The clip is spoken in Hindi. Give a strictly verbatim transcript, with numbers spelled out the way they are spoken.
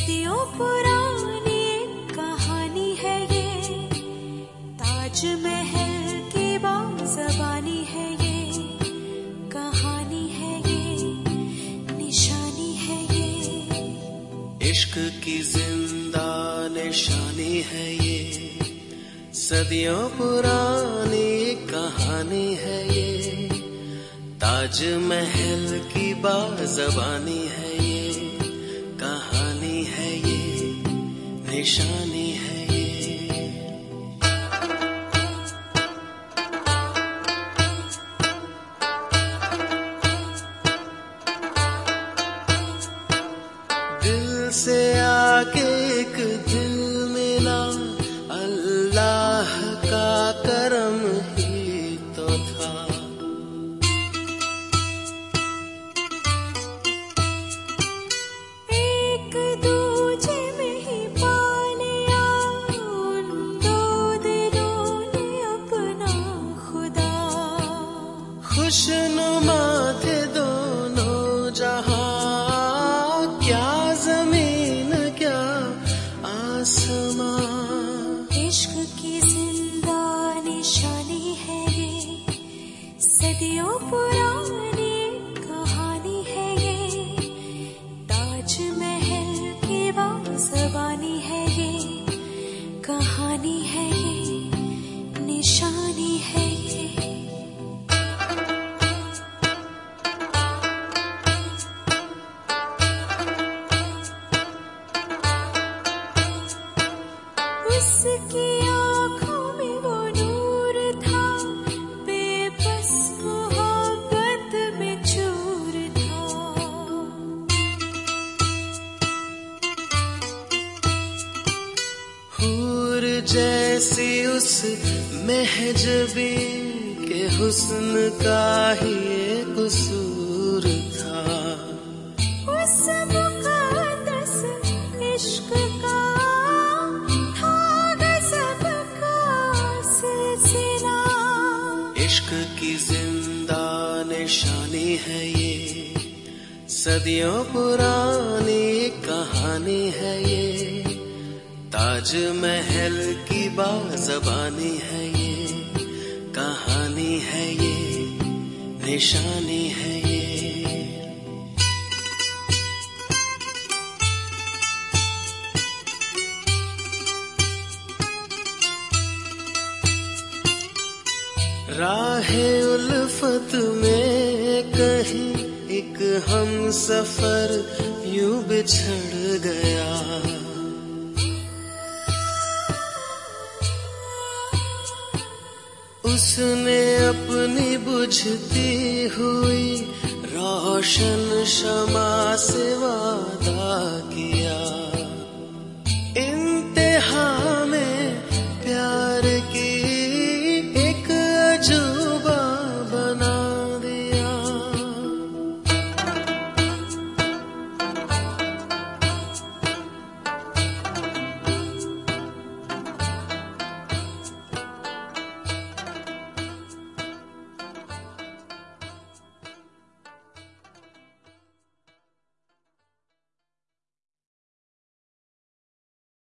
सदियों पुरानी एक कहानी है ये, ताजमहल की बाज़बानी है ये, कहानी है ये, निशानी है ये। इश्क की जिंदा निशानी है ये, सदियों पुरानी कहानी है ये, ताजमहल की बाज़बानी है ये, कहानी है ये, निशानी है ये। दिल से आके एक दिल मिला, अल्लाह का करम ही तो था। एक दूजे में ही पा लिया उन दो दिलों ने अपना खुदा। खुशनुमा थे दोनों जहां, क्या जमीन क्या आसमां। इश्क की जिंदा निशानी है ये, सदियों पुरानी कहानी है ये, ताजमहल की बाज़बानी है ये, कहानी है ये, निशानी है ये। उसकी आँखों में वो नूर था, बेबस मोहब्बत में चूर था। हूर जैसी उस महजबी के हुस्न का ही एक कसूर था। उस मुक़द्दस इश्क का था गज़ब का सिलसिला। इश्क की जिंदा निशानी है ये, सदियों पुरानी कहानी है ये, ताजमहल की बाज़बानी है ये, कहानी है ये, निशानी है ये। राहे उल्फत में कहीं एक हम सफर यूं बिछड़ गया। उसने अपनी बुझती हुई रोशन शमा से वादा किया।